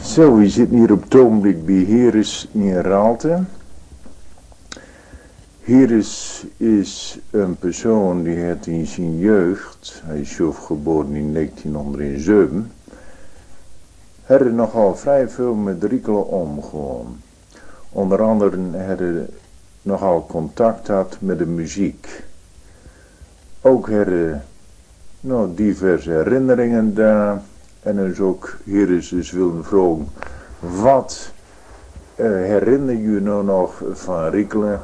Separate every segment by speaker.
Speaker 1: Zo, we zitten hier op het ogenblik bij Heres in Raalte. Heres is een persoon die heeft in zijn jeugd, hij is zelf geboren in 1907, heeft er nogal vrij veel met Riekelen omgegaan. Onder andere heeft hij nogal contact had met de muziek. Ook heeft hij diverse herinneringen daar. En dus ook Heres dus willen vragen, wat herinner je nou nog van Riekelen?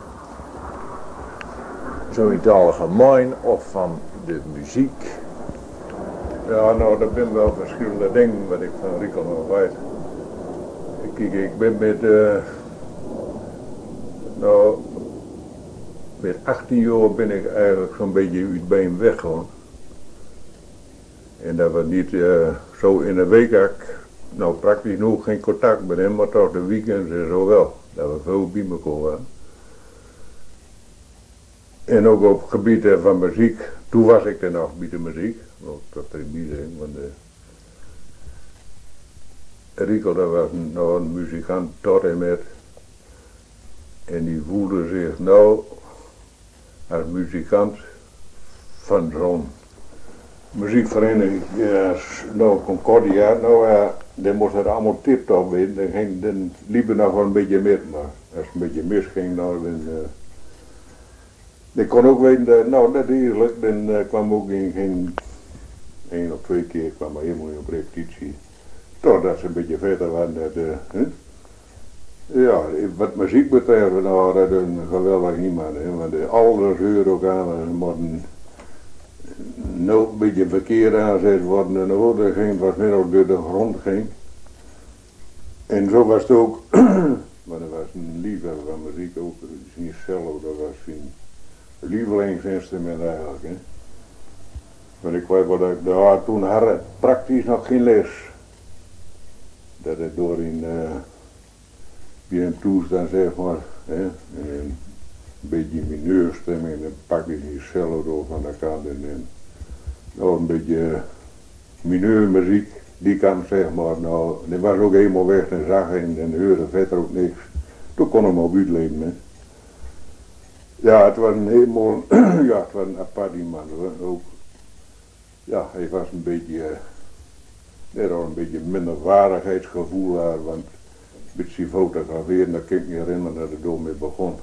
Speaker 1: Zo in het algemeen of van de muziek?
Speaker 2: Ja, nou, er zijn wel verschillende dingen wat ik van Riekelen nog weet. Kijk, ik ben met 18 jaar ben ik eigenlijk zo'n beetje uit bij hem weggegaan. En dat was niet zo in de week, nou praktisch nog geen contact met hem, maar toch de weekends en zo wel. Dat we veel bij elkaar waren. En ook op het gebied van muziek, toen was ik er nog bij de muziek, dat er niet zijn, want Riekelen dat was een muzikant tot en met. En die voelde zich nou als muzikant van zo'n muziekvereniging, nou Concordia, dan moest het allemaal tip-top in, dan liep er nog wel een beetje met, maar als het een beetje misging, nou dan, ik kon ook weten, net eerlijk, dan kwam ook in geen 1 of 2 keer, kwam maar helemaal op repetitie, totdat ze een beetje verder waren, ja, wat muziek betreft, nou, dat is een geweldig iemand, hè, want alles huur ook aan, en moeten nou een beetje verkeerd aanzet worden en de orde ging, wat net ook door de grond ging. En zo was het ook, maar dat was een liefhebber van muziek ook, zijn cello, dat was zijn lievelingsinstrument eigenlijk. Hè. Maar ik weet wel dat ik toen had ik praktisch nog geen les. Dat het door in bij een toestand zeg maar, hè, een beetje mineurstemming en dan pak ik die cello door van de kant en nou een beetje mineurmuziek, die kan zeg maar, nou, die was ook helemaal weg en zag en hoorde verder ook niks. Toen kon hem op uitleven, hè. Ja, het was een helemaal, ja, het was een apart iemand hoor, ook. Ja, hij was een beetje, net al een beetje minderwaardigheidsgevoel daar, want een beetje fotograferen, dat kan ik me herinneren dat het door mee begon.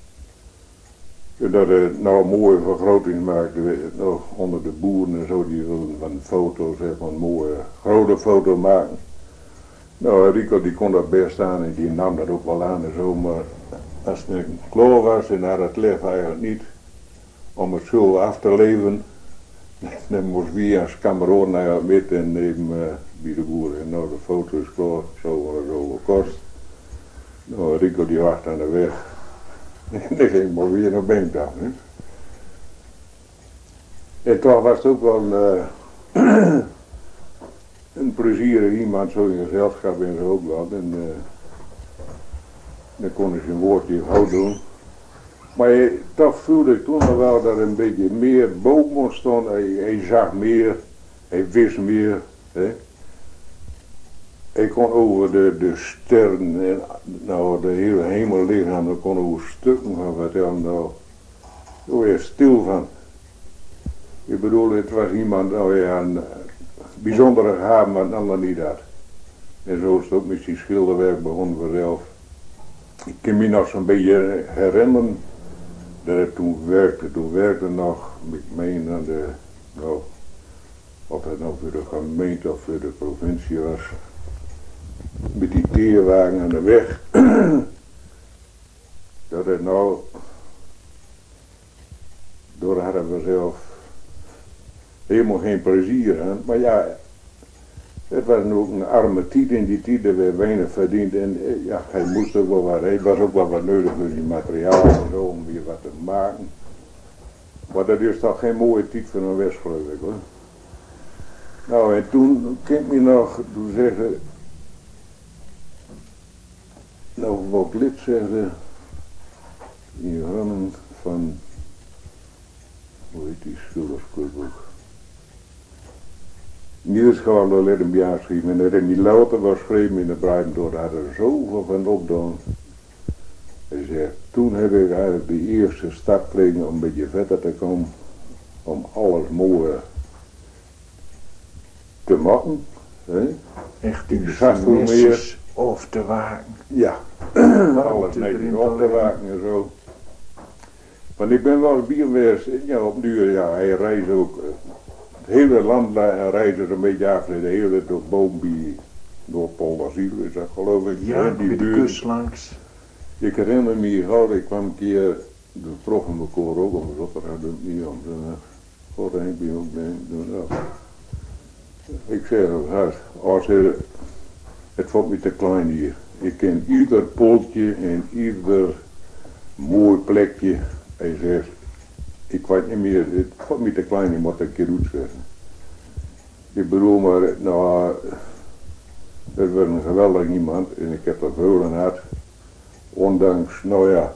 Speaker 2: Dat het nou een mooie vergroting maakte, nog onder de boeren en zo, die wilden van foto's, van een mooie grote foto maken. Nou, Rico die kon dat best aan en die nam dat ook wel aan en zo, maar als het klaar was en had het lef eigenlijk niet om het zo af te leven, dan moest wie als kameraad naar met en neem bij de boeren. En nou, de foto is klaar, zo wordt het over kost. Nou, Rico die wacht aan de weg. En dan ging ik maar weer naar bank dan. Hè. En toch was het ook wel een plezierig iemand, zo in gezelschap en zo ook wel. En dan kon hij zijn woordje gauw doen. Maar toch voelde ik toen nog wel dat er een beetje meer boven stond. Hij zag meer, hij wist meer. Hè. Ik kon over de sterren en nou, de hele hemellichaam, daar kon over stukken van vertellen. Nou, daar was je stil van. Ik bedoel, het was iemand, nou ja, een bijzondere gaaf, maar een ander niet had. En zo is het ook met zijn schilderwerk begonnen vanzelf. Ik kan me nog zo'n beetje herinneren dat ik toen werkte nog, ik meen aan de, nou, of het nou voor de gemeente of voor de provincie was. Met die teerwagen aan de weg, dat het nou, door hadden we zelf helemaal geen plezier aan, maar ja, het was ook een arme tijd in die tijd dat we weinig verdiend en ja, hij moest ook wel wat, hij was ook wel wat nodig voor die materiaal en zo om weer wat te maken, maar dat is toch geen mooie tijd voor een West geloof ik hoor. Nou en toen kan ik me nog zeggen, nou, wat lid zegde, in Rannen van, hoe heet die schildersclub ook? Nieuwsschalen let hem aanschrijven. En dat in die later was geschreven in de Breiden, daar hadden er zoveel van opgedaan. Hij zegt, toen heb ik eigenlijk de eerste stap gekregen om een beetje verder te komen. Om alles mooi te maken. Hè?
Speaker 1: Echt in de
Speaker 2: zag veel meer.
Speaker 1: finesse of te waken.
Speaker 2: Ja, alles netjes op te waken en zo. Want ik ben wel bij geweest, ja, op duur, ja, hij reist ook. Het hele land reist er een beetje af, de hele door Boombi, door Polderziel is dat geloof ik.
Speaker 1: Ja,
Speaker 2: die
Speaker 1: bij de
Speaker 2: buurt.
Speaker 1: kust langs.
Speaker 2: Ik herinner me gauw, ik kwam een keer, de prof in mijn koor ook om Rotterdam, dat niet om. God, Henk, ben ook mee. Ik zeg ook hard, als het vond me te klein hier. Ik ken ieder poeltje en ieder mooi plekje. Hij zegt, ik weet niet meer, het vond me te klein, ik moet een keer uitzeggen. Ik bedoel maar, nou, het was een geweldig iemand en ik heb er veel aan gehad. Ondanks, nou ja,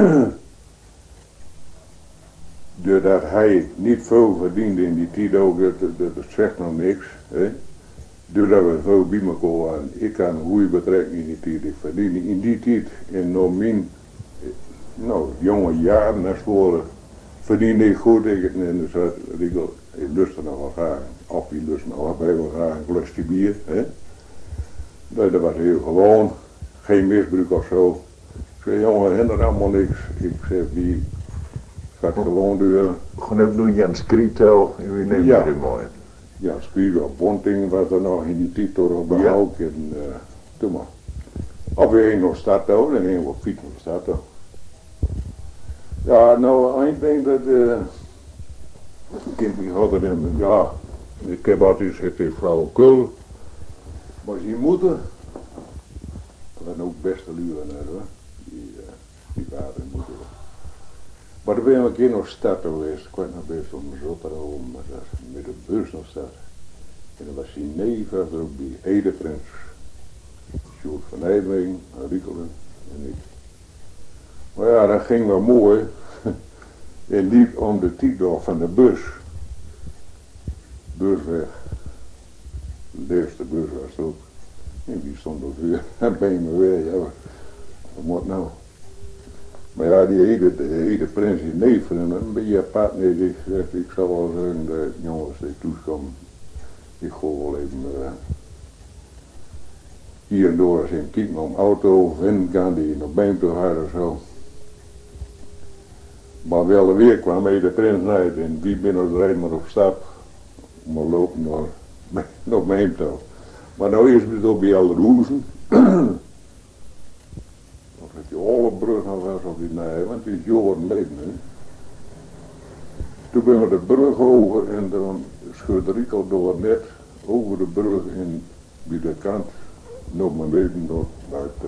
Speaker 2: doordat hij niet veel verdiende in die tijd ook, dat zegt nog niks. Hè? Doordat we veel bij elkaar waren. Ik had een goede betrekking in die tijd. Ik verdiende in die tijd, en nog mijn jonge jaren naar school, verdiende ik goed. Ik lustte nog wel graag, of ik lustte nog wel heel graag een glasje bier. Hè? Dat was heel gewoon, geen misbruik of zo. Ik zei, jongen, hindert allemaal niks. Ik zeg, die gaat gewoon doen.
Speaker 1: Gewoon ook door Jans Krietel en wie neemt
Speaker 2: Ja.
Speaker 1: er mooi.
Speaker 2: Ja, Spiegel, Bonting was er nog in die titel op behoud. Ja. En toen maar. Of we nog stad ook, en een op fiets naar stad ook. Ja, nou, ik denk dat kind die hadden hem, ja, ik heb altijd gezegd tegen flauwekul. Maar zijn moeder, dat waren ook beste luren hoor, die waren moeder. Maar dan ben ik een keer nog stad geweest, ik weet nog best om Rotterdam, maar dat met de bus nog stad. En dan was zijn neef, was er ook die Edeprins, Sjoerd van Eijmering, Riekelen en ik. Maar ja, dat ging wel mooi. En liep om de titel van de bus. Busweg. De eerste bus was het ook. En die stond op vuur. En ben je me weer, ja. Wat moet nou? Maar ja, die hele prins die neef van hem, een beetje apart. Nee, die zegt, ik zal wel zeggen, de jongens die toekomen. Ik gooi wel even hier en door eens in kijken om auto, en gaan die nog bij hem toe gaan of zo. Maar wel weer kwam hij de prins uit en wie binnen er maar op stap. Maar lopen nog bij hem toe. Maar nou is het ook bij alle roezen. Dat je alle bruggen was op die nee, want die is jaren leven. Hè. Toen ben we de brug over en dan scheurde ik al door net over de brug en bij de kant nog mijn leven door buiten.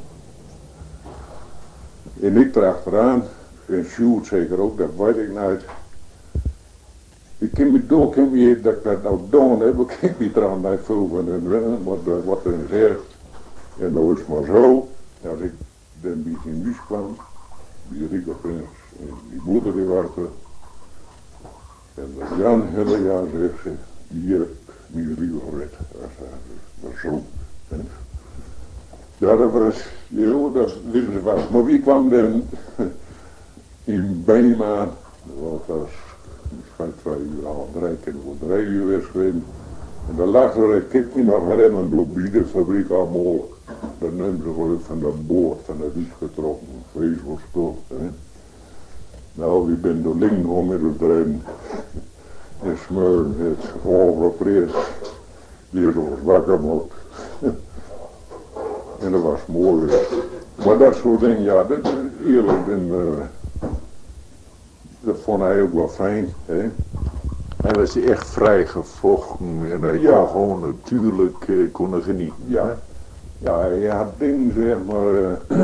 Speaker 2: En ik erachteraan. En Sjoerd zeker ook, dat weet ik niet. Ik ken me door, dat ik dat nou doen heb, ik ken me eraan niet veel van hen rennen, wat er zegt. En nou is het maar zo, als ik dan bij zijn huis kwam, die Riekelprins en die moeder die waren. En Jan, hele Jan zegt ze, hier, mijn Riekelred, dat is zo. Ja, dat was, dat wisten ze vast. Maar wie kwam dan in Bijma, want dat was schijnt 2 uur al, 3 uur weer geweest. En dan lag er een kip in nog herinneren, een bloembiederfabriek allemaal. Dan nemen ze gewoon van dat boord, van dat huis getrokken, vreselijk spul. Nou, ik ben door links onmiddels erin. En smeuren het overprees. Die is ons wakker gemaakt. En dat was mooi. Maar dat soort dingen, ja, dat is eerlijk. Dat vond hij ook wel fijn. Hè?
Speaker 1: Hij was echt vrij gevochten en hij kon gewoon natuurlijk kunnen genieten.
Speaker 2: Ja, ja, hij had dingen zeg maar,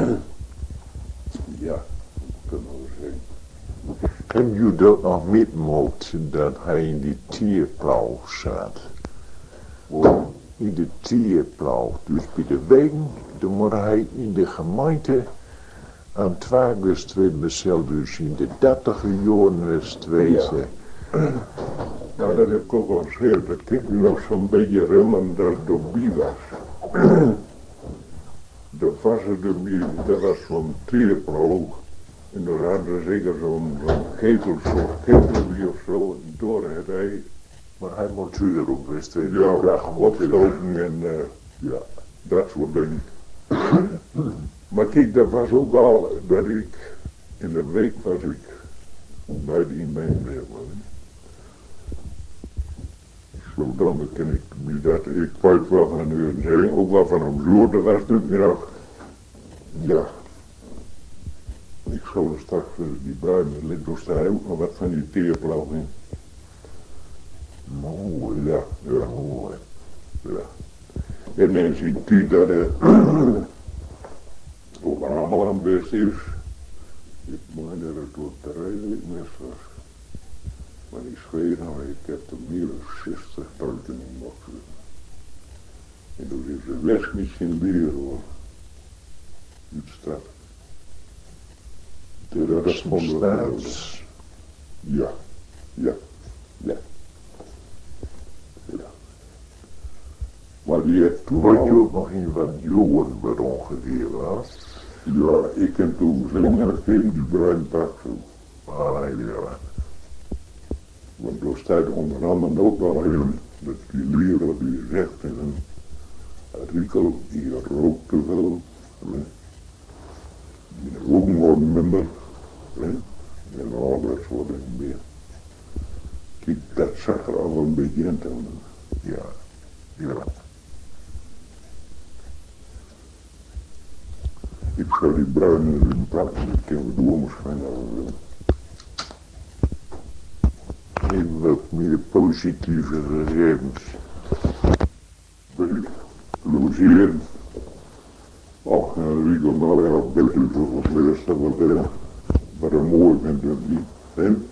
Speaker 2: ja, kunnen we zeggen.
Speaker 1: En je dat nog meemaakt dat hij in die tierplau zat. In de tierplau, dus bij de wegen, dan moet hij in de gemeente aan het wagenstreed mezelf dus in de 30 jaren was het wezen.
Speaker 2: Nou, dat heb ik ook al gezegd. Dat ik nog zo'n beetje remmen dat het op wie was. De vaste de bier, dat was zo'n triplo. En dan hadden ze zeker zo'n soort ketelbier of zo door het ei.
Speaker 1: Maar hij moet zuur op, wist je.
Speaker 2: Ja, opstoken en ja, dat soort dingen. Maar kijk, dat was ook al dat ik, in de week was ik bij die mijnleer. Zo dan ken ik wie dat, ik weet wel van u zeggen, ook wel van hem zoer, dat was natuurlijk nog, ja. Ik zal er straks die bruine littels daar ook nog wat van die teerblauw in. Mooi, ja, ja, mooi. Ja. En mensen die dat ook allemaal aan best is. Ik meen dat het door de redelijk mis was. Maar die Zweden, ik heb er meer dan 60 tekeningen mocht. En toen is de les misschien weer hoor. Uitstraat. Dat is
Speaker 1: Staats.
Speaker 2: ja, ja, ja. Ja. Maar die heeft toen
Speaker 1: Weet je
Speaker 2: al,
Speaker 1: ook nog in wat joden wat ongeveer was?
Speaker 2: ja, ik heb toen zingen geen die bruin pak zo.
Speaker 1: Ah, ja.
Speaker 2: Want er staat onder andere ook wel in, dat die leraar die zegt in een artikel, die rookte wel, die roken worden minder, en al dat soort dingen meer. Kijk, dat zag er al een beetje in dan.
Speaker 1: Ja, ja.
Speaker 2: Ik zou die bruine pakken, ik ken de jongens van willen.
Speaker 1: Even wat meer positieve gegevens.
Speaker 2: Logeren. Och, en Rico Maler op beter voor ons dat wat er. Wat een mooi bent dat niet. En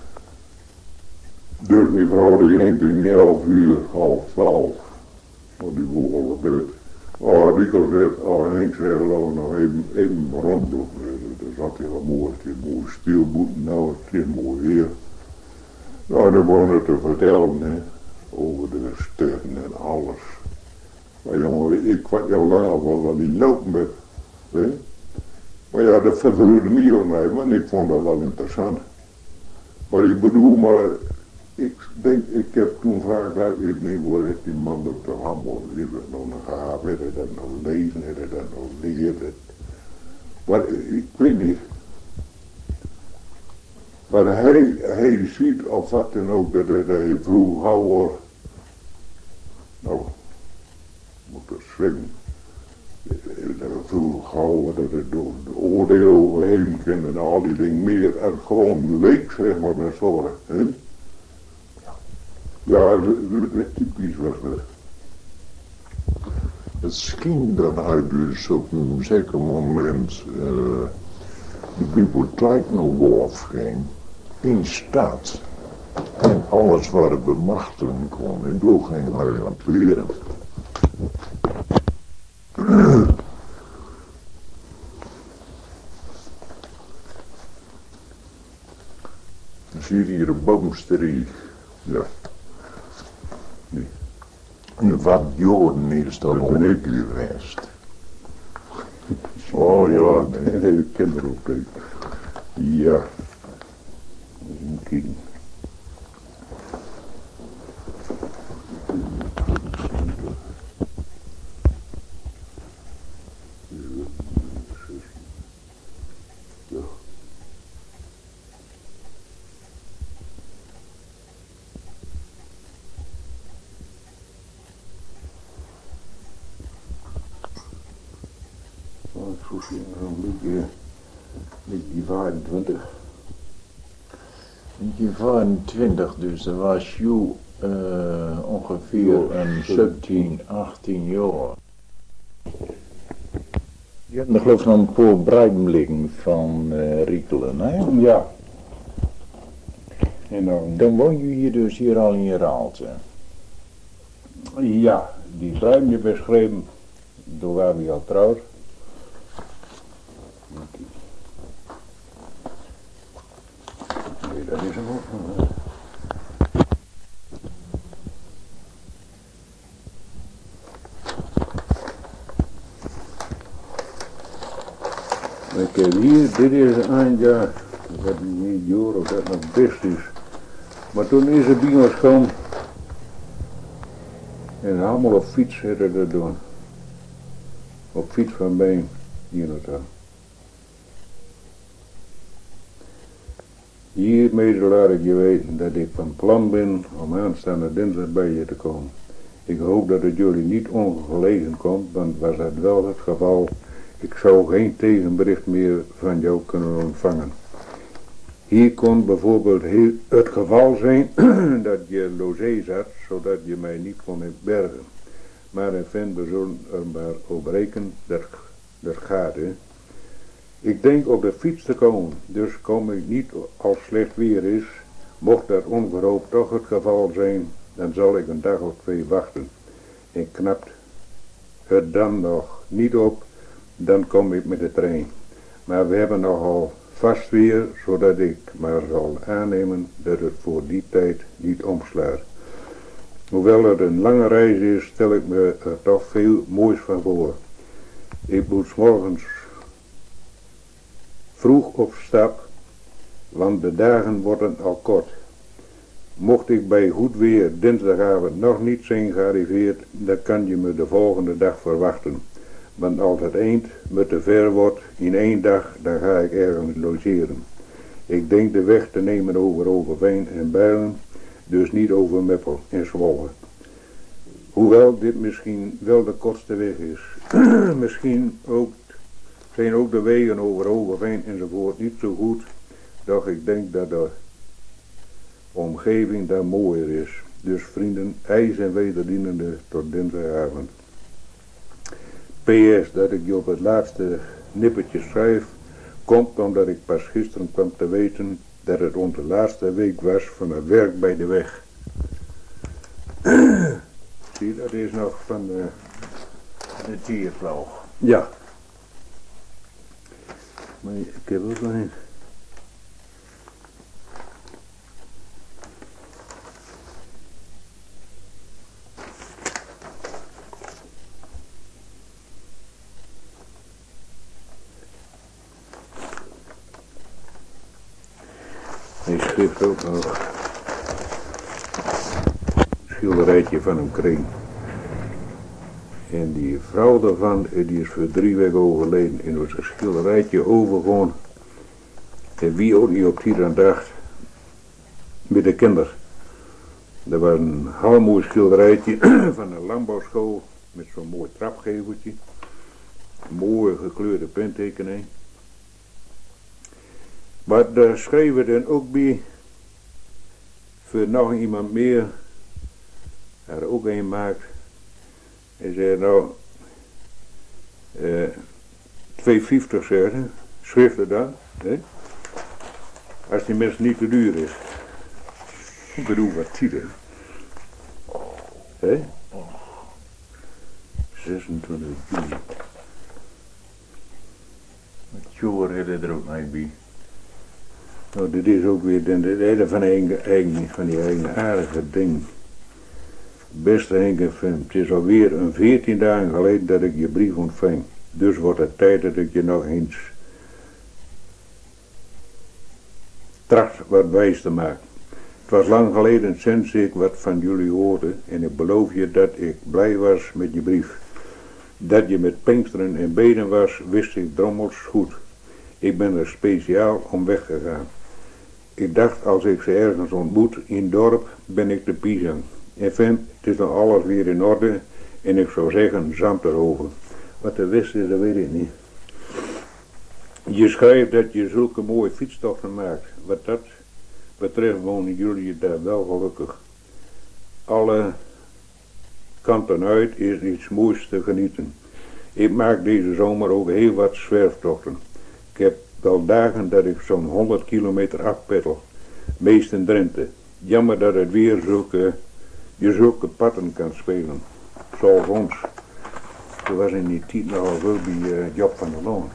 Speaker 2: dus die vrouw die ging toen 11 uur, half 12. Want die wil al beter. Oh, Rico zegt, oh, Henk zegt, laten we nog even rondlopen. Dat zat heel mooi, het is mooi stilboeten, nou, het is mooi weer. Nou, dan begon het te vertellen, hè, over de sterren en alles. Maar jongen, ik kwam jou langer wel dat die lopen met, hè. Maar ja, dat vervulde niet aan mij, want ik vond dat wel interessant. Maar ik bedoel, maar ik denk, ik heb toen vaak uit, ik denk, wat heeft die man dat toch allemaal leren, dan gaat hij dat nog lezen, hij dat nog leren. Maar ik weet niet. Maar hij ziet of wat dan ook dat hij vroeg ouder, nou, moet dat zeggen, dat hij vroeg ouder dat het door de oordeel overheen ging en al die dingen meer en gewoon leek, zeg maar, met zorg. Ja, dat typisch was dat.
Speaker 1: Het scheen dat hij dus op een zeker moment de bibliotheek nog wel afging. In staat. En alles wat hij bemachtigen kon. En toen ging hij aan het leren. Dan zie je hier een boomstreek.
Speaker 2: Ja.
Speaker 1: En wat joden is dat ook geweest. Oh ja,
Speaker 2: En hele kinderen ook. Ja. Een kind. Beetje 25.
Speaker 1: 1925, dus dat was je ongeveer een 17, 18 jaar. Je hebt nog geloof ik nog een paar bruidblikken van Riekelen, hè?
Speaker 2: Ja. En
Speaker 1: Dan woon je hier dus hier al in je Raalte.
Speaker 2: ja, die zijn je beschreven door waar we al trouwd. Nee, dat is hem ook. Ik heb hier, dit is een jaar, ik weet niet jaar of dat nog best is. Maar toen is het bij ons gewoon en allemaal op fiets hebben dat doen. Op fiets van Been, hier naartoe. Hiermee laat ik je weten dat ik van plan ben om aanstaande dinsdag bij je te komen. Ik hoop dat het jullie niet ongelegen komt, want was dat wel het geval, ik zou geen tegenbericht meer van jou kunnen ontvangen. Hier kon bijvoorbeeld het geval zijn dat je logé zat, zodat je mij niet kon bergen. Maar in feite we zullen er maar op rekenen, dat gaat hè. Ik denk op de fiets te komen, dus kom ik niet als slecht weer is. Mocht dat onverhoopt toch het geval zijn, dan zal ik een dag of 2 wachten. En knapt het dan nog niet op, dan kom ik met de trein. Maar we hebben nogal vast weer, zodat ik maar zal aannemen dat het voor die tijd niet omslaat. Hoewel het een lange reis is, stel ik me er toch veel moois van voor. Ik moet 's morgens vroeg op stap, want de dagen worden al kort. Mocht ik bij goed weer dinsdagavond nog niet zijn gearriveerd, dan kan je me de volgende dag verwachten. Want als het eind me te ver wordt in 1 dag, dan ga ik ergens logeren. Ik denk de weg te nemen over Overveen en Bijlen, dus niet over Meppel en Zwolle. Hoewel dit misschien wel de kortste weg is. Misschien zijn ook de wegen over Overveen enzovoort niet zo goed, doch ik denk dat de omgeving daar mooier is. Dus vrienden, ijs en wederdienende tot dinsdagavond. PS, dat ik je op het laatste nippertje schrijf, komt omdat ik pas gisteren kwam te weten dat het onze laatste week was van het werk bij de weg. Zie, dat is nog van
Speaker 1: de tiervloog.
Speaker 2: Ja. Maar ik heb ook nog een. Hij schreef ook nog een schilderijtje van hem kreeg. En die vrouw daarvan, die is voor 3 weken overleden. En was een schilderijtje overgegaan. En wie ook niet op die dan dacht, met de kinderen. Dat was een heel mooi schilderijtje van een landbouwschool met zo'n mooi trapgeveltje. Een mooie gekleurde pentekening. Maar daar schreven we dan ook bij, voor nog iemand meer, er ook een maakt. Hij zei nou, 2,50 zeggen, schrift er dan, hè? Als die mens niet te duur is. Ik bedoel, wat ziet er? Hè? 26 juli.
Speaker 1: Het jaar hebben er ook niet bij.
Speaker 2: Nou, dit is ook weer de van die eigenaardige ding. Beste Henk en Fem, het is alweer een 14 dagen geleden dat ik je brief ontving. Dus wordt het tijd dat ik je nog eens tracht wat wijs te maken. Het was lang geleden sinds ik wat van jullie hoorde en ik beloof je dat ik blij was met je brief. Dat je met Pinksteren en Beden was, wist ik drommels goed. Ik ben er speciaal om weggegaan. Ik dacht, als ik ze ergens ontmoet in het dorp, ben ik de Pisang. En Fem, het is dan alles weer in orde en ik zou zeggen, zand erover. Wat de wist is, dat weet ik niet. Je schrijft dat je zulke mooie fietstochten maakt. Wat dat betreft wonen jullie daar wel gelukkig. Alle kanten uit is iets moois te genieten. Ik maak deze zomer ook heel wat zwerftochten. Ik heb wel dagen dat ik zo'n 100 kilometer afpeddel. Meest in Drenthe. Jammer dat het weer zulke patten kan spelen. Zoals ons. Er was in die tijd nogal veel bij Job van der Loon.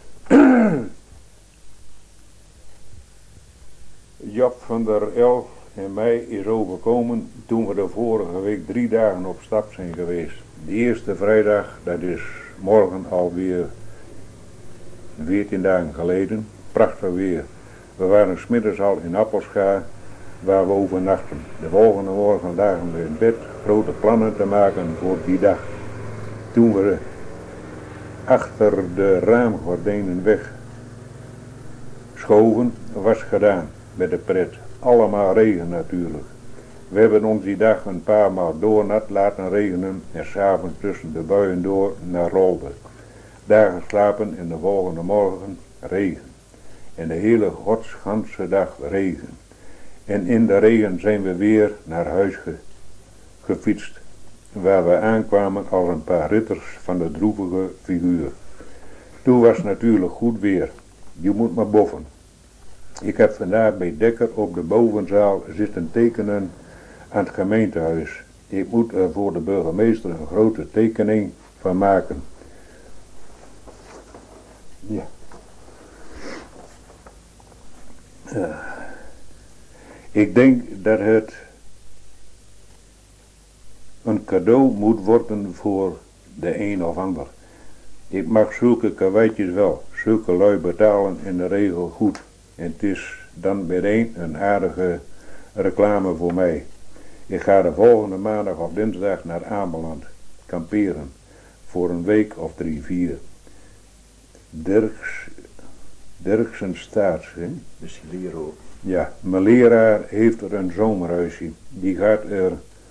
Speaker 2: Job van der en mij is overkomen toen we de vorige week 3 dagen op stap zijn geweest. De eerste vrijdag, dat is morgen alweer 14 dagen geleden, prachtig weer. We waren 's middags al in Appelscha, waar we overnachten. De volgende morgen lagen we in bed grote plannen te maken voor die dag. Toen we achter de raamgordijnen weg schoven, was gedaan met de pret. Allemaal regen natuurlijk. We hebben ons die dag een paar maal doornat laten regenen en 's avonds tussen de buien door naar rolde. Daar geslapen en de volgende morgen regen. En de hele godsganse dag regen. En in de regen zijn we weer naar huis gefietst, waar we aankwamen als een paar ridders van de droevige figuur. Toen was natuurlijk goed weer. Je moet maar boven. Ik heb vandaag bij Dekker op de bovenzaal zitten tekenen aan het gemeentehuis. Ik moet er voor de burgemeester een grote tekening van maken. Ja. Ik denk dat het een cadeau moet worden voor de een of ander. Ik mag zulke karweitjes wel. Zulke lui betalen in de regel goed. En het is dan meteen een aardige reclame voor mij. Ik ga de volgende maandag of dinsdag naar Ameland kamperen. Voor een week of 3, 4. Dirksen Staats.
Speaker 1: De Silero.
Speaker 2: Ja, mijn leraar heeft er een zomerhuisje. Die gaat er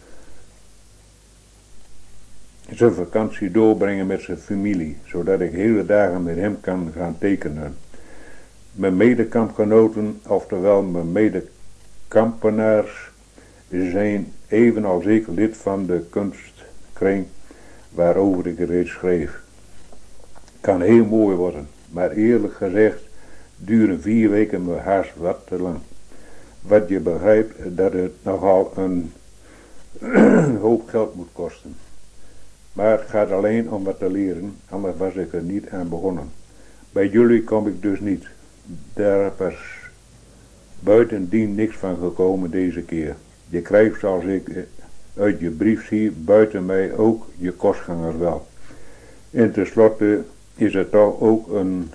Speaker 2: zijn vakantie doorbrengen met zijn familie. Zodat ik hele dagen met hem kan gaan tekenen. Mijn medekampgenoten, oftewel mijn medekampenaars, zijn evenals ik lid van de kunstkring waarover ik reeds schreef. Kan heel mooi worden, maar eerlijk gezegd duren 4 weken me haast wat te lang. Wat je begrijpt dat het nogal een hoop geld moet kosten. Maar het gaat alleen om wat te leren, anders was ik er niet aan begonnen. Bij jullie kom ik dus niet. Daar was buitendien niks van gekomen deze keer. Je krijgt, zoals ik uit je brief zie, buiten mij ook je kostgangers wel. En tenslotte is het toch ook een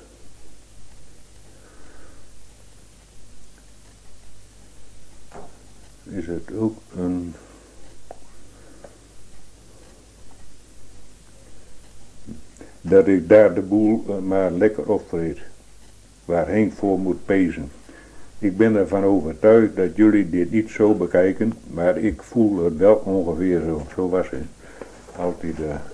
Speaker 2: dat ik daar de boel maar lekker opvreet, waar Henk voor moet pezen. Ik ben ervan overtuigd dat jullie dit niet zo bekijken, maar ik voel het wel ongeveer zo. Zo was het altijd.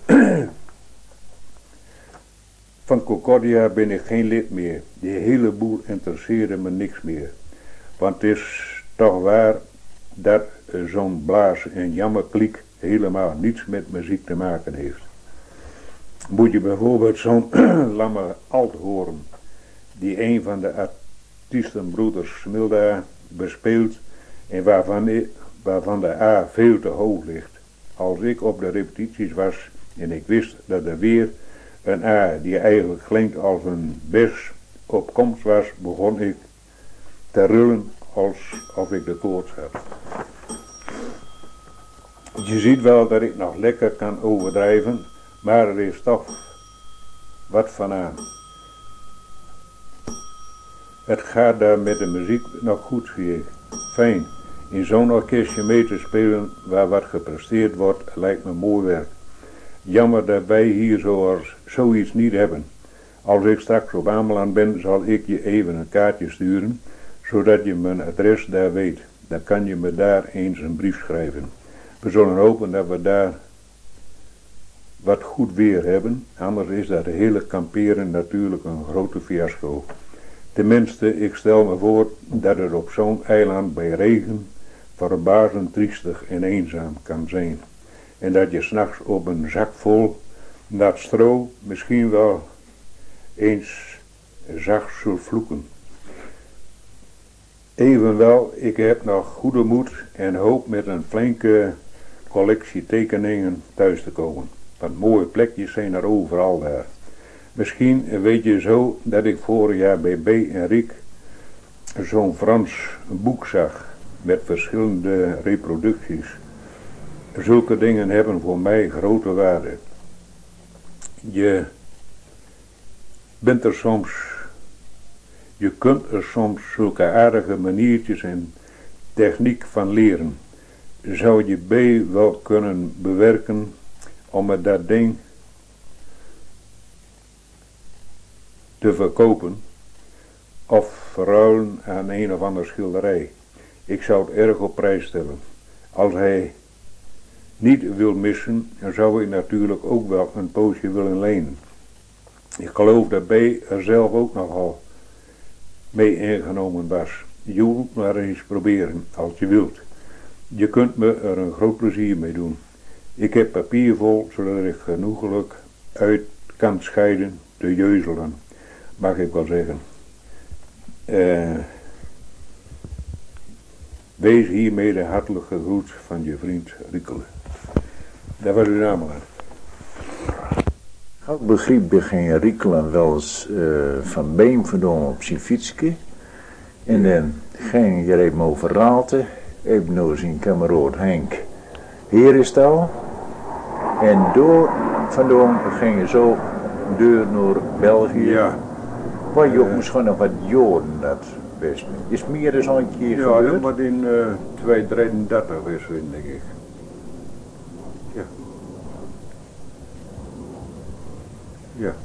Speaker 2: Van Concordia ben ik geen lid meer. Die hele boel interesseerde me niks meer. Want het is toch waar dat zo'n blaas- en jammerkliek helemaal niets met muziek te maken heeft. Moet je bijvoorbeeld zo'n Lamme Alt horen, die een van de artiestenbroeders Smilda bespeelt en waarvan de A veel te hoog ligt. Als ik op de repetities was en ik wist dat er weer een A die eigenlijk klinkt als een bes op komst was, begon ik te rullen alsof ik de koorts had. Je ziet wel dat ik nog lekker kan overdrijven, maar er is toch wat van aan. Het gaat daar met de muziek nog goed, zie ik. Fijn, in zo'n orkestje mee te spelen waar wat gepresteerd wordt, lijkt me mooi werk. Jammer dat wij hier zoiets niet hebben. Als ik straks op Ameland ben, zal ik je even een kaartje sturen, zodat je mijn adres daar weet. Dan kan je me daar eens een brief schrijven. We zullen hopen dat we daar wat goed weer hebben, anders is dat hele kamperen natuurlijk een grote fiasco. Tenminste, ik stel me voor dat het op zo'n eiland bij regen verbazend triestig en eenzaam kan zijn. En dat je 's nachts op een zak vol nat stro misschien wel eens zacht zult vloeken. Evenwel, ik heb nog goede moed en hoop met een flinke collectie tekeningen thuis te komen. Want mooie plekjes zijn er overal daar. Misschien weet je zo dat ik vorig jaar bij B en Riek zo'n Frans boek zag. met verschillende reproducties. Zulke dingen hebben voor mij grote waarde. Je kunt er soms zulke aardige maniertjes en techniek van leren. Zou je B wel kunnen bewerken om met dat ding te verkopen of verruilen aan een of andere schilderij? Ik zou het erg op prijs stellen. Als hij niet wil missen, dan zou ik natuurlijk ook wel een poosje willen lenen. Ik geloof dat B er zelf ook nogal mee ingenomen was. Je moet maar eens proberen, als je wilt. Je kunt me er een groot plezier mee doen. Ik heb papier vol, zodat ik genoegelijk uit kan scheiden te jeuzelen, mag ik wel zeggen. Wees hiermee de hartelijke groet van je vriend Riekelen. Dat was uw naam aan.
Speaker 1: Ik begreep begin Riekelen wel eens van Beemverdom op zijn fietsje. En dan ging je even over Raalte. Even naar zijn kameraad Henk Herestal. En vandaan ging je zo deur naar België.
Speaker 2: Ja.
Speaker 1: Waar je ook misschien nog wat Joden dat wist. Is meer dan zo'n keer
Speaker 2: Ja,
Speaker 1: gebeurd?
Speaker 2: dat moet in 233 geweest zijn, denk ik. Ja. Ja.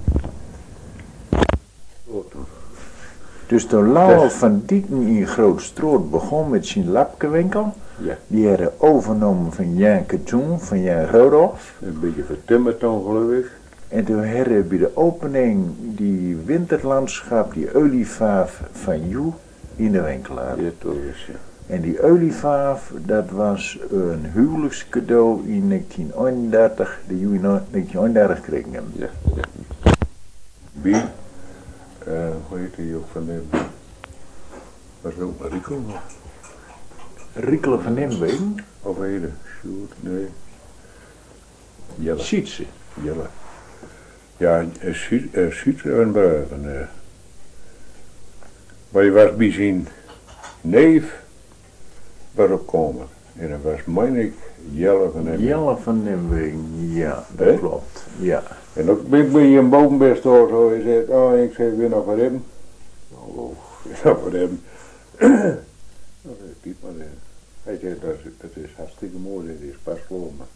Speaker 1: Dus toen Lau van Dieken in Grootstroot begon met zijn lapkewinkel.
Speaker 2: Ja.
Speaker 1: Die hadden overgenomen van Jan Katoen, van Jan Rodolf.
Speaker 2: Een beetje vertimmerd dan gelukkig.
Speaker 1: En toen hadden bij de opening die winterlandschap, die olievaaf van Joe in de winkelaar.
Speaker 2: Ja, toch is ja.
Speaker 1: En die olievaaf, dat was een huwelijkscadeau in 1931, de Joe in 1931 kreeg hem.
Speaker 2: Ja, ja. Wie? Hoe heet die ook van hem? Was het ook maar Rico?
Speaker 1: Riekelen van Nimwegen?
Speaker 2: Of heet het? Sjoerd? Nee. Jelle.
Speaker 1: Sietse.
Speaker 2: Jelle. Ja, Sietse en Bruigen. Maar je was bij zijn neef opkomen. En dat was, meen ik, Jelle van Nimwegen.
Speaker 1: Jelle van Nimwegen, ja, dat klopt. Ja.
Speaker 2: En dan ben je een bovenbest hoor, zo je zegt, oh ik zeg weer nog voor hem. Oh, weer nog voor hem. Dat is niet maar hij zegt, dat is hartstikke mooi, dit is pas voor me.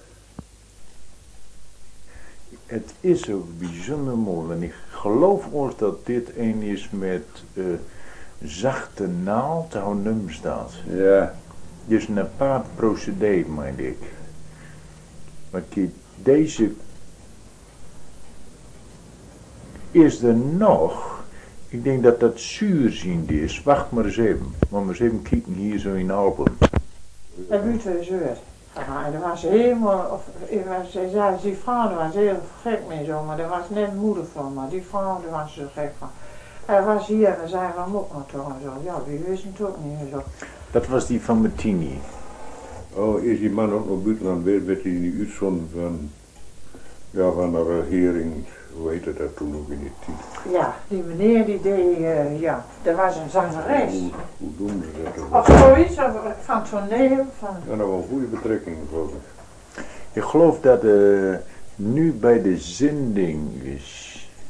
Speaker 1: Het is ook bijzonder mooi. En ik geloof ons dat dit een is met zachte naald, hoe num staat.
Speaker 2: Ja.
Speaker 1: Dus een apart procedé, meen ik. Maar kijk, deze is er nog. Ik denk dat dat zuurziend is. Wacht maar eens even. Maar eens even kijken hier zo in het album.
Speaker 3: Dat buurt wel zeur. En dat was helemaal, die vrouw was heel gek mee zo, maar dat was net moeder van me. Die vrouw daar was zo gek van. Hij was hier en zei van moet maar toch en zo. Ja, wie wist het ook niet en zo.
Speaker 1: Dat was die van Martini.
Speaker 2: Oh, is die man ook nog buitenland weer, werd hij niet uitzonden van, ja, van de regering, hoe heette dat toen ook in die tijd?
Speaker 3: Ja, die meneer die deed, ja, dat was een zangeres.
Speaker 2: Hoe doen ze dat?
Speaker 3: Of zoiets, van toneel, van...
Speaker 2: Ja, dat was een goede betrekking, geloof ik.
Speaker 1: Ik geloof dat nu bij de zending is.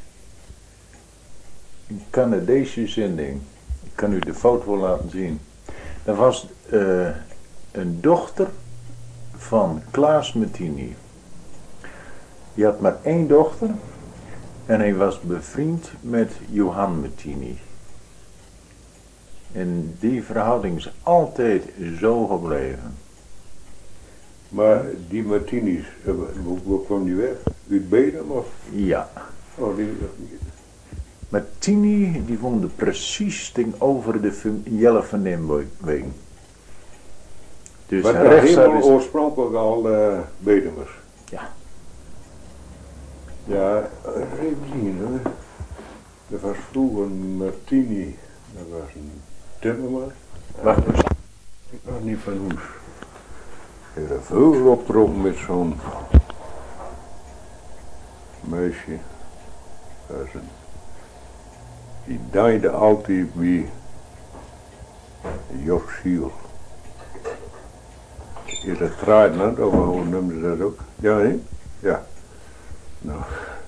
Speaker 1: Een Canadese zending. Ik kan u de foto laten zien. Dat was een dochter van Klaas Martini. Die had maar één dochter. En hij was bevriend met Johan Martini. En die verhouding is altijd zo gebleven.
Speaker 2: Maar die Martinis, hoe kwam die weg? Uit Bedum of?
Speaker 1: Ja.
Speaker 2: Oh, die...
Speaker 1: Martini die woonde precies tegenover de Jelle van Nimwegen. Dus
Speaker 2: maar
Speaker 1: rechts
Speaker 2: helemaal
Speaker 1: is...
Speaker 2: oorspronkelijk al Bedumers.
Speaker 1: Ja.
Speaker 2: Ja, even zien hoor. Er was vroeger Martini, dat was een timmerman.
Speaker 1: Wacht eens.
Speaker 2: Ik was niet van Hoes. Hij had veel opgeroepen met zo'n meisje. Die draaide altijd bij Job Siel. Is het Truitland, of hoe noemden ze dat ook? Ja, hè? Ja. Nou.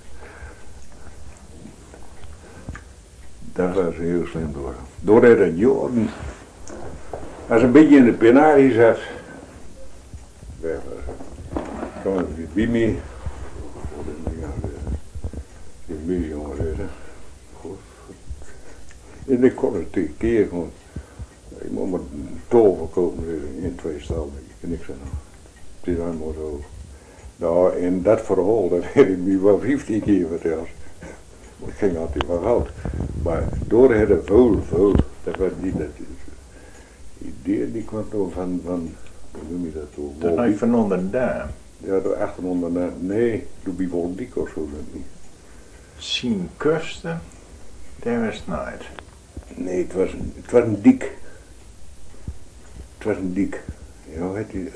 Speaker 2: Dat was heel slim door. Doordat het jaren, als een beetje in de penarie zat, weg was. Kom even bij mij. Die bij jongen zitten. En ik kon het een keer gewoon. Ik moet maar een tol verkopen in 2 stal. Ik kan niks aan. Het is allemaal zo. Nou, in dat verhaal, dat heb ik me wel 15 keer verteld. Ik ging altijd van goud. Maar door het veel, dat was niet dat idee, die kwam toen van hoe noem je dat toen?
Speaker 1: Dat hij van onder duim.
Speaker 2: Ja, door achteronder, nee, door bij Woldiek of zo, dat niet.
Speaker 1: Zien kusten, daar was het nooit.
Speaker 2: Nee, het was een dik. Het was een dik. Ja, heet die,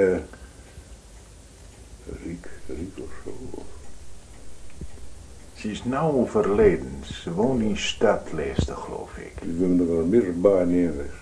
Speaker 2: Riek of zo.
Speaker 1: Ze is nou overleden. Ze woont in Stadleester, geloof ik.
Speaker 2: Die willen er wel middelbaar neer geweest.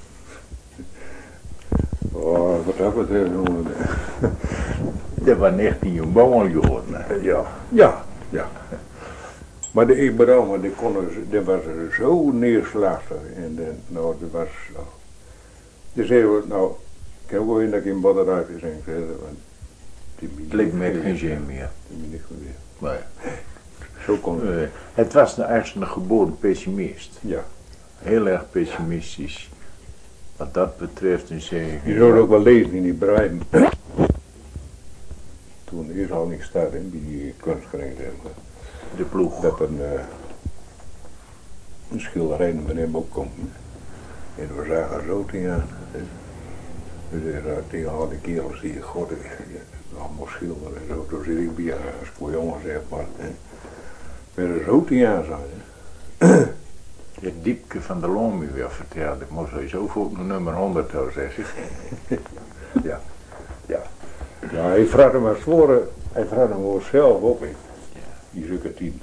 Speaker 2: Oh, wat dat betreft, jongen.
Speaker 1: Dat was 19 bangeljoren.
Speaker 2: Ja. Maar ik bedoel, maar die was er zo neerslachtig. En nou, dat was, nou. Dus nou, ik heb wel in dat ik in Badderij zijn gezeten.
Speaker 1: Het leek me geen zin meer.
Speaker 2: Die me niet meer.
Speaker 1: Nee.
Speaker 2: Zo kon het.
Speaker 1: Het was eigenlijk een geboren pessimist.
Speaker 2: Ja.
Speaker 1: Heel erg pessimistisch. Wat dat betreft en zeggen.
Speaker 2: Je zou het ook wel lezen in die brein. Toen eerst al niet staat in die kunstkring.
Speaker 1: De ploeg.
Speaker 2: Dat een schilderij naar hem opkomt. En we zagen zo tegen. Dus tegen al die kerels die god allemaal schilderen en zo. Toen zit ik bij als voor jongen zeg maar. Met een zo tegen zijn.
Speaker 1: Het diepke van de Lomi weer verteld. Ik moest sowieso voor nummer 100 zeggen.
Speaker 2: Ja. Ja, hij vraagt hem maar zworen. Hij vraagt hem gewoon zelf op in. Die zulke 10.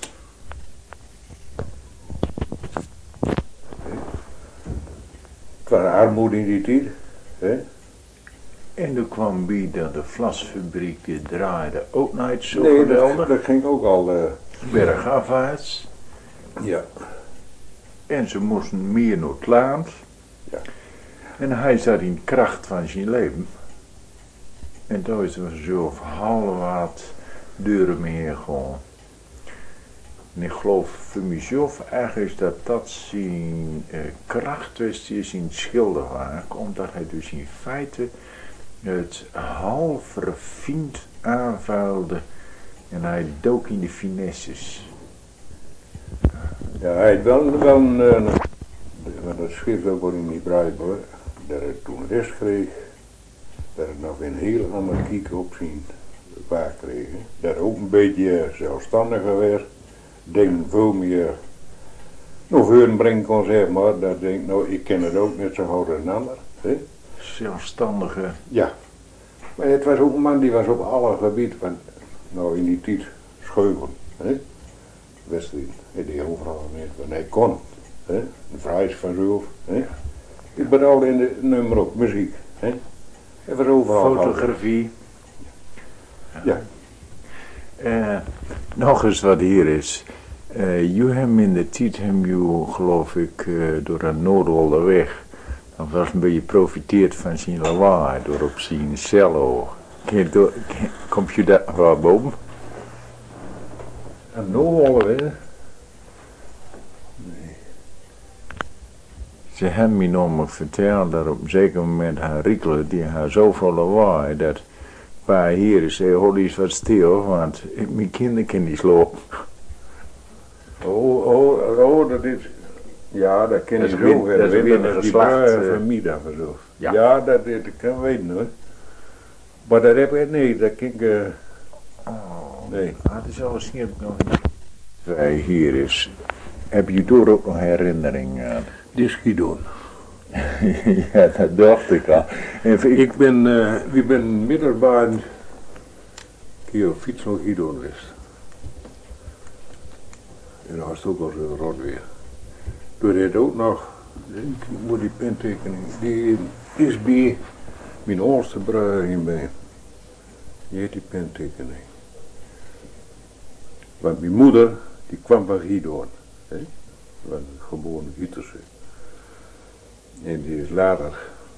Speaker 2: Het was armoede in die tijd. Hè?
Speaker 1: En toen kwam bij dat de vlasfabriek die draaide ook nooit zo
Speaker 2: Nee,
Speaker 1: geweldig.
Speaker 2: dat ging ook al.
Speaker 1: Bergafwaarts.
Speaker 2: Ja.
Speaker 1: En ze moesten meer naar het land.
Speaker 2: Ja.
Speaker 1: En hij zat in kracht van zijn leven. En toen is er zo half wat deuren meer gewoon. En ik geloof voor mezelf eigenlijk dat zijn kracht was is in het schilderwerk. Omdat hij dus in feite het half verfijnd aanvuilde. En hij dook in de finesses.
Speaker 2: Ja, hij had wel maar dat schreef ook wel in die bruid hoor, dat hij toen rest kreeg, dat hij nog een heel ander kiek op zijn vaak kreeg. Dat hij ook een beetje zelfstandiger werd, denk veel meer nog hun brengen kon zeg maar, dat denk nou ik ken het ook net zo goed als een ander. Hè?
Speaker 1: Zelfstandige.
Speaker 2: Ja, maar het was ook een man die was op alle gebieden van, nou in die tijd scheuvel, hè? Wesley, hij deed overal mee, want hij kon. Hè? Een vrijheid vanzelf. Hè? Ik ben al in de nummer op, muziek. Hè? Hij was overal.
Speaker 1: Fotografie.
Speaker 2: Ja.
Speaker 1: Nog eens wat hier is. Je hem in de tijd hem je, geloof ik, door een Noordwolderweg. Dat was een beetje profiteerd van zijn lawaai door op zijn cello. Kom je daar wel boven?
Speaker 2: Een Noordwolderweg?
Speaker 1: Ze hebben me nog verteld dat op een zeker moment haar Riekelen, die haar zoveel lawaai, dat pa hier zei, hol eens wat stil, want mijn kinderen kunnen niet slopen.
Speaker 2: Oh, dat is, ja, dat ken je zo ver.
Speaker 1: Dat is weer een geslacht.
Speaker 2: Van middag of zo.
Speaker 1: Ja.
Speaker 2: Ja, dat kan weten hoor. Maar dat heb ik, nee, dat kan ik, nee.
Speaker 1: Dat is al misschien nog niet. Wij hier is, heb je door ook nog herinnering aan?
Speaker 2: Die is Guido.
Speaker 1: Ja, dat dacht ik al.
Speaker 2: Ik ben, wie ben middelbaar keer op fiets nog Guido geweest. En dan was het ook al zo rot weer. Toen deed ook nog, ik moet die pentekening, die is bij Mijn oudste broer in bij. Die heeft die pentekening. Want mijn moeder, die kwam van Gidoorn. Van geboren Gieterse. En die is later,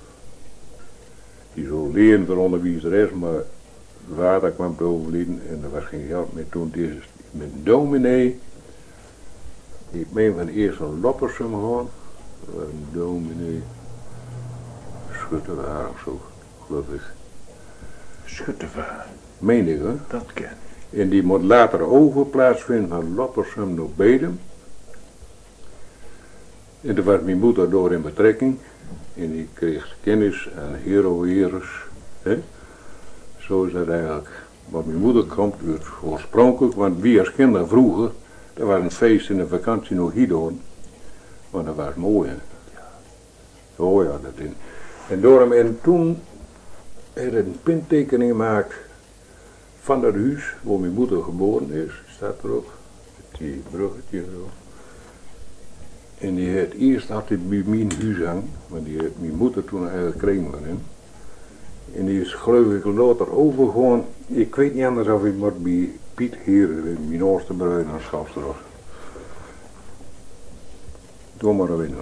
Speaker 2: die zo leren voor onderwijzeres, maar vader kwam te overlijden en er was geen geld meer toen. Die is met dominee, ik meen van eerst van Loppersum gewoon, een dominee, Schuttevaar of zo, geloof ik.
Speaker 1: Schuttevaar.
Speaker 2: Meen ik hoor.
Speaker 1: Dat ken.
Speaker 2: En die moet later overplaats vinden van Loppersum naar Bedum. En toen was mijn moeder door in betrekking. En die kreeg kennis aan heroïres. Zo is dat eigenlijk. Want mijn moeder komt uit oorspronkelijk, want wie als kinderen vroeger, er was een feest in de vakantie nog Gidoorn. Want dat was mooi hè. Zo ja, dat in. En door hem en toen er een pintekening gemaakt van dat huis waar mijn moeder geboren is, staat erop, die bruggetje zo. En die had eerst altijd bij mijn huis hangen, want die had mijn moeder toen eigenlijk gekregen van hem. En die is geloof ik later overgegaan, ik weet niet anders of ik maar bij Piet Heren, mijn oudste broer aan Schafstraat. Doe maar winnen.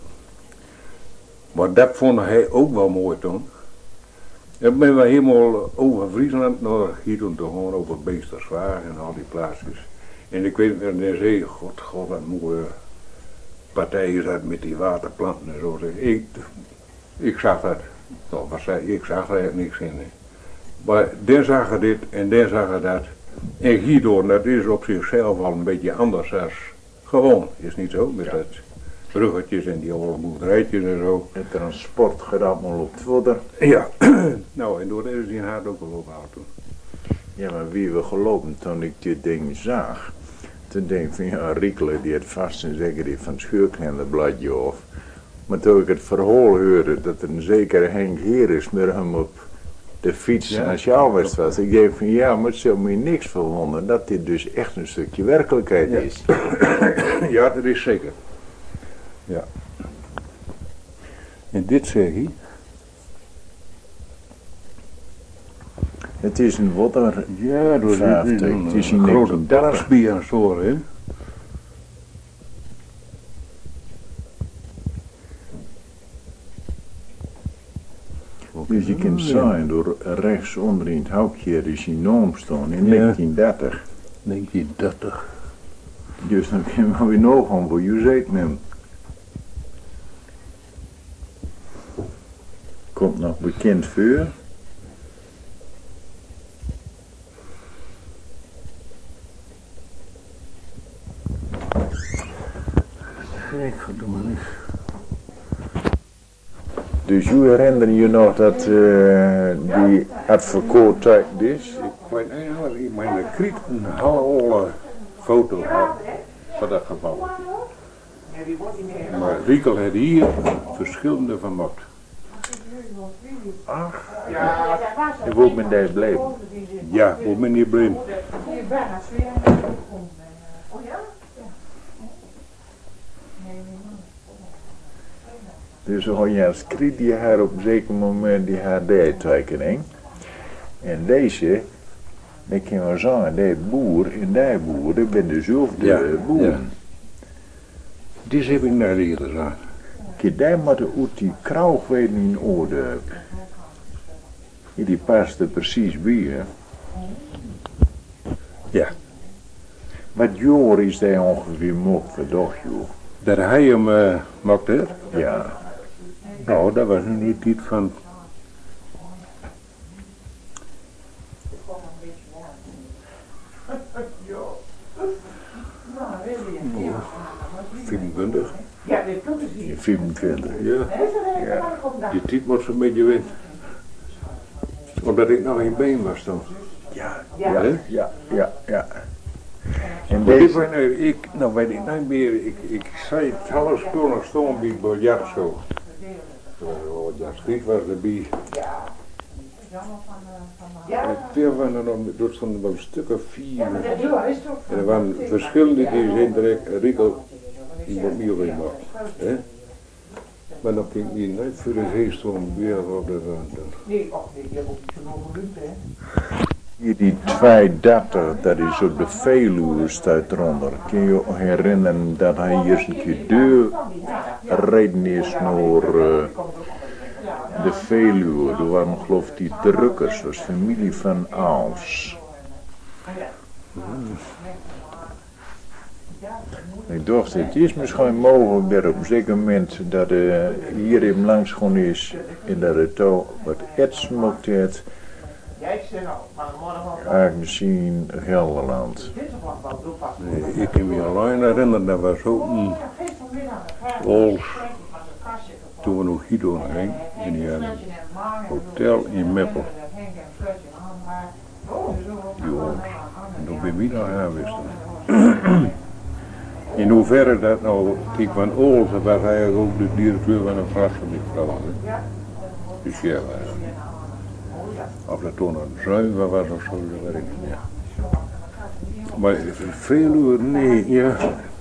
Speaker 2: Maar dat vond hij ook wel mooi toen. En ben we helemaal over Friesland naar Gieten te gaan, over Beesterswaag en al die plaatsjes. En ik weet en dan zei god wat mooie partij is dat met die waterplanten en zo. Ik zag dat, nou, wat zei ik zag er eigenlijk niks in. Maar dan zag je dit en dan zag je dat. En Gieten, dat is op zichzelf al een beetje anders als gewoon, is niet zo, met dat bruggetjes en die oude boerderijtjes en zo.
Speaker 1: Het transport gaat allemaal op het vodder.
Speaker 2: Ja, nou en door dat is die hard ook al opgehaald toen.
Speaker 1: Ja, maar wie we gelopen toen ik dit ding zag. Toen denk ik van ja, Riekele die had vast en zeker die van het scheurklenderbladje of. Maar toen ik het verhaal hoorde dat er een zekere Henk Heeres met hem op de fiets naar Sjaalwest was. Ik denk van ja, maar het zou me niks verwonderen dat dit dus echt een stukje werkelijkheid is.
Speaker 2: Ja, dat is zeker. Ja. En dit zeg je?
Speaker 1: Het is een water.
Speaker 2: Ja, dat is
Speaker 1: het is een
Speaker 2: grote darfspier en zo, hè.
Speaker 1: Dus je kunt zien door rechts onder in het houtje er is zijn naam staan in 1930.
Speaker 2: 1930.
Speaker 1: Dus dan kunnen we weer nog gaan voor je zet nemen. Komt nog bekend voor.
Speaker 2: Ik doe maar niet.
Speaker 1: Dus je herinner je nog dat die advocaat tijd is?
Speaker 2: Ik weet niet of ik mijn kriet een halve foto had van dat gebouw. Maar Riekel had hier verschillende van gemaakt.
Speaker 1: Ach, en hoe ben jij blijven?
Speaker 2: Ja, hoe ben je blind?
Speaker 1: Dus dan je als kriet die haar op een zeker moment die haar tekening. En deze, dat kan wel zeggen, die boer en die boer, dat zijn dezelfde boeren.
Speaker 2: Ja. Dit heb ik naar hier gezien.
Speaker 1: Kijk, die moeten uit die kraag weten in orde. Die past er precies bij, hè?
Speaker 2: Ja.
Speaker 1: Wat jaar is die ongeveer mocht verdacht, joh?
Speaker 2: Dat hij hem maakte?
Speaker 1: Ja.
Speaker 2: Nou, dat was nu niet iets van... Oh, 24.
Speaker 3: Ja, dit doet het hier.
Speaker 1: 24.
Speaker 2: Ja. Die tijd moet zo'n beetje winnen. Omdat ik nog in been was dan.
Speaker 1: Ja,
Speaker 3: Ja.
Speaker 1: ja. En
Speaker 2: Maar
Speaker 1: deze...
Speaker 2: nou weet ik niet meer, ik zei het half spul nog staan bij het biljart zo. Ja, Striet was erbij. En veel van er doet stonden wel een stuk of 4. En er waren verschillende die zijn direct, Riekel, die wordt niet op een macht. Maar dan ging die niet voor de geest om weer op de ruimte.
Speaker 3: Nee, die hebben ook niet zo'n overlucht, hè.
Speaker 1: Hier die 230, dat is op de Veluwe staat eronder. Kun je je herinneren dat hij hier eens een keer doorgereden is naar de Veluwe? Er waren geloof ik die drukkers, dat was familie van Aals. Ik dacht, het is misschien mogelijk dat op een zeker moment dat hier even langs gewoon is en dat het al wat etsmokt heeft. Eigenlijk misschien Gelderland.
Speaker 2: Nee, ik kan me alleen herinneren, dat was ook een Ols, toen we nog hierdoor gingen, en die hadden een hotel in Meppel. Die Ols. En toen ben ik daar geweest. In hoeverre dat nou, kijk van Ols, dat was eigenlijk ook de directeur van een vastgebied trouwens. Dus ja, of dat toen een zuiver was of zo, dat weet ik niet meer. Maar veel uur, nee, ja.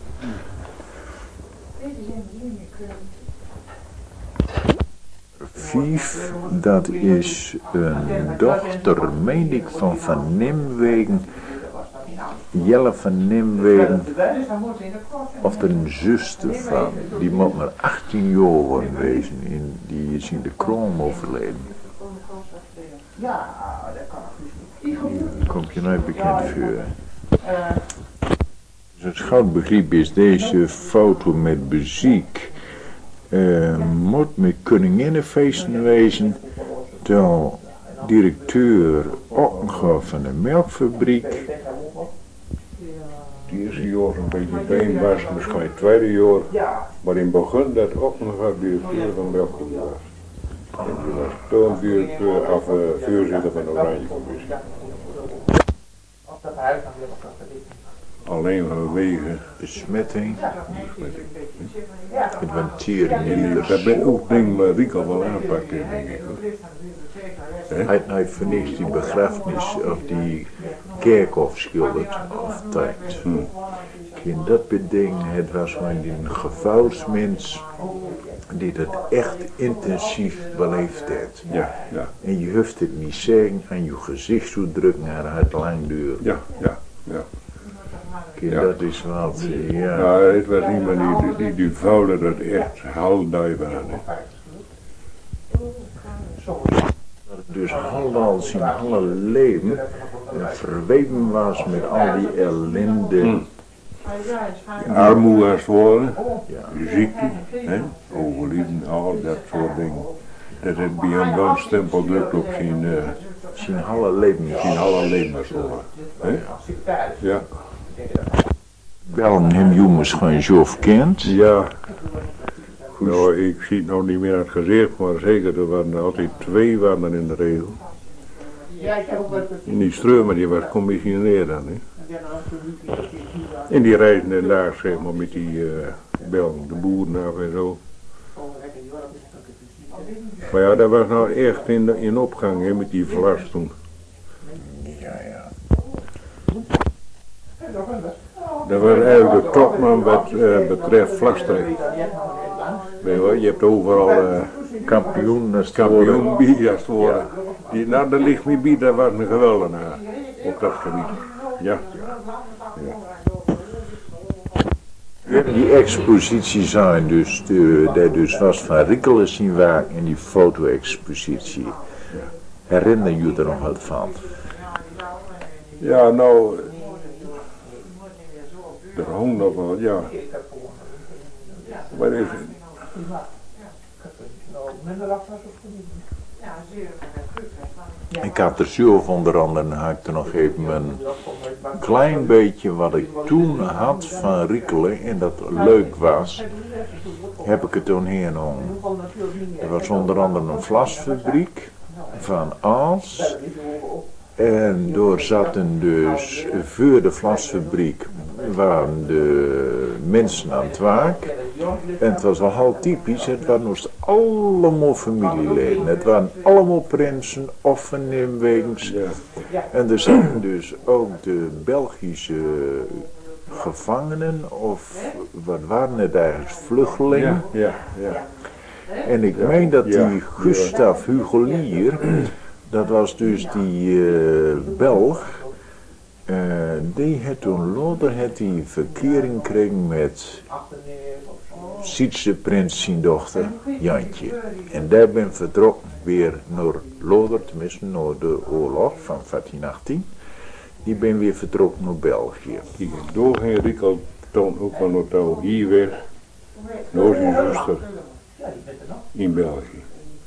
Speaker 1: Vief, dat is een dochter, meen ik, van Nimwegen. Jelle van Nimwegen. Of er een zuster van. Die moet maar 18 jaar worden wezen. Die is in de kroon overleden.
Speaker 3: Ja, dat kan ik
Speaker 1: Daar kom je nooit bekend voor. Dus het goudbegrip is deze foto met muziek. Moet met koninginnenfeesten wezen. De directeur Ottenga van de melkfabriek.
Speaker 2: Het eerste jaar een beetje pijn was, misschien het tweede jaar. Maar in het begin dat Ottenga directeur van de melkfabriek was. En die was toen directeur of voorzitter van de Oranje Commissie. Alleen vanwege
Speaker 1: Besmetting. Het wanteren in
Speaker 2: dat ben ook ding waar Rico wel aanpakt, denk ik.
Speaker 1: Hij vernicht die begrafenis of die kerkhof schildert of tijd. In dat beding, het was gewoon een gevouwsmens die het echt intensief beleefd heeft.
Speaker 2: Ja, ja.
Speaker 1: En je hoeft het niet zeggen aan je gezichtsuitdruk naar het lang duurt.
Speaker 2: Ja, ja, ja.
Speaker 1: Ja. Dat is wat, ja.
Speaker 2: Ja, het was iemand die vouwde dat echt halduif aan.
Speaker 1: Dus allemaal zijn hele leven verweven was met al die ellende.
Speaker 2: Armoede als worden,
Speaker 1: Ja.
Speaker 2: ziekte, overlijden, al dat soort dingen. Dat het bij hem wel een stempel drukt op
Speaker 1: Zijn hele leven.
Speaker 2: zijn alle levenswoorden. Ja.
Speaker 1: Bellen hem jongens gewoon Jof kent.
Speaker 2: Ja. Nou, ik zie het nog niet meer aan het gezicht, maar zeker, er waren altijd 2 waren in de regel. En die Streumer, die was commissioneerd dan, hè. En die reisden daar, zeg maar, met die bellen, de boeren af en zo. Maar ja, dat was nou echt in opgang, hè, met die vlas toen.
Speaker 1: Ja, ja.
Speaker 2: Dat was eigenlijk de topman wat betreft vlastrijk. Weet je wel, je hebt overal
Speaker 1: Kampioen als het
Speaker 2: kampioen bij als het ware. Nou, dat ligt me bij, dat was een geweldenaar op dat gebied. Ja.
Speaker 1: Die expositie zijn dus, dat dus was van Rikkelen zien waar in die foto-expositie. Herinner je er nog wat van?
Speaker 2: Ja, nou, er hong nog wel, ja. Maar is
Speaker 1: Ik had er zelf onder andere, had ik er nog even een klein beetje wat ik toen had van Rikkelen en dat leuk was, heb ik het toen hiergenomen. Er was onder andere een vlasfabriek van Aals en door zaten dus voor de vlasfabriek waren de mensen aan het werk. En het was al heel typisch, het waren dus allemaal familieleden. Het waren allemaal prinsen of van Nimwegens. En er zaten dus ook de Belgische gevangenen, of wat waren het eigenlijk, vluchtelingen.
Speaker 2: ja, ja.
Speaker 1: En ik meen dat die Gustav Hugelier, dat was dus die Belg, die had toen later die verkering gekregen met Sietse prins zijn dochter Jantje. En daar ben vertrokken weer naar later, tenminste naar de oorlog van 1418. Die ben weer vertrokken naar België.
Speaker 2: Die doorging Rikkel toen ook van het hier weg naar zijn zuster in België.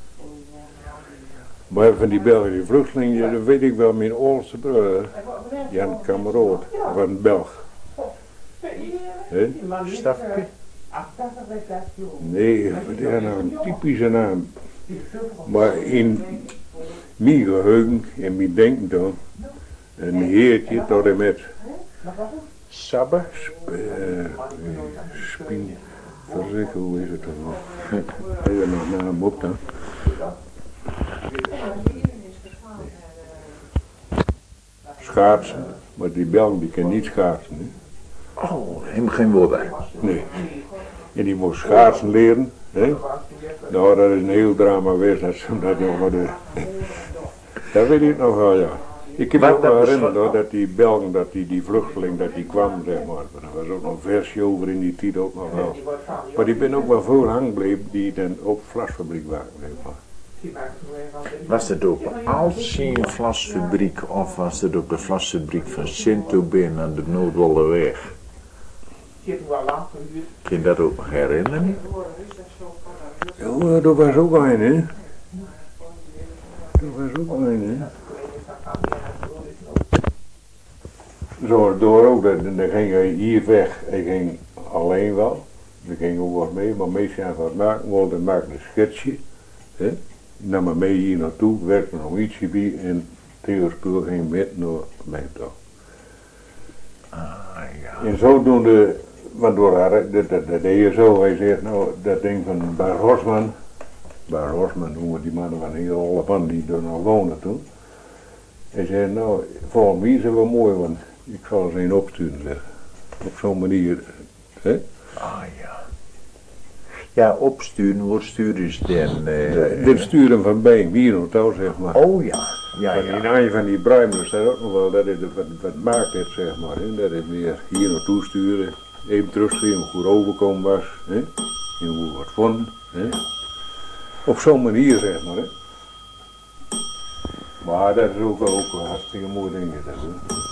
Speaker 2: Maar van die Belgische vluchtelingen, dat weet ik wel, mijn oudste broer, Jan Kameraad, van Belg.
Speaker 1: Stafke?
Speaker 2: Nee, die had nou een typische naam. Maar in mijn geheugen en mijn denken dan, een heertje tot en met
Speaker 1: Sabbe?
Speaker 2: Spien, verzekeren, hoe is het dan nog? Heb je nog naam op dan? Schaatsen, maar die Belgen die kan niet schaatsen. Hè?
Speaker 1: Oh, hem geen woorden.
Speaker 2: Nee. En die moest schaatsen leren. Hè? Nou, dat is een heel drama geweest. Dat nog de... Dat weet ik nog wel, ja. Ik kan me ook wel herinneren dat die Belgen, dat die vluchteling, dat die kwam, zeg maar. Er was ook nog een versie over in die tijd ook nog wel. Maar die ben ook wel veel hangen gebleven die dan op vlasfabriek waren, zeg maar.
Speaker 1: Was het op Altsien vlasfabriek of was het op de vlasfabriek van Sint-Aubin aan de Noordwolderweg? Kun je dat ook nog herinneren?
Speaker 2: Ja, dat was ook een, hè. Dat was ook een, hè. Zo, door ook, dan ging hij hier weg. Hij ging alleen wel. Er ging ook wat mee, maar meestal als wat maken wilde, maakte een schetsje. Hè? Nam me mee hier naartoe, werkte nog ietsje bij en Theo Spoor ging met naar mij toch.
Speaker 1: Ja.
Speaker 2: En zodoende, want door haar, dat deed je zo, hij zegt nou, dat ding van Bar Horsman noemen die mannen van hier, alle van die er nog wonen toen. Hij zei nou, volgens mij is het wel mooi, want ik zal ze een opsturen zeggen. Op zo'n manier, hè?
Speaker 1: Ah ja. Ja, opsturen, wat sturen ze dan?
Speaker 2: Dit sturen van bij een bierhotel, zeg maar.
Speaker 1: Oh ja, ja,
Speaker 2: En in een van die bruinen staat ook nog wel, dat is wat maakt het, zeg maar. Hè? Dat is meer hier naartoe sturen, even terugzien hoe goed overkomen was, hè? En hoe we wat vonden, hè? Op zo'n manier, zeg maar. Hè? Maar dat is ook wel hartstikke mooi ding.